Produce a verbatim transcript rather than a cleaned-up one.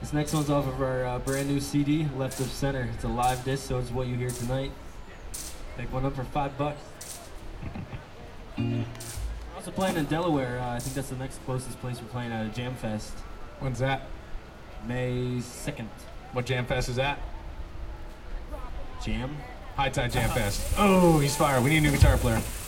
This next one's off of our uh, brand new C D, Left of Center. It's a live disc, so it's what you hear tonight. Pick one up for five bucks. We're also playing in Delaware. Uh, I think that's the next closest place we're playing at a Jam Fest. When's that? May second. What Jam Fest is that? Jam? High Tide Jam Fest. Oh, he's fired. We need a new guitar player.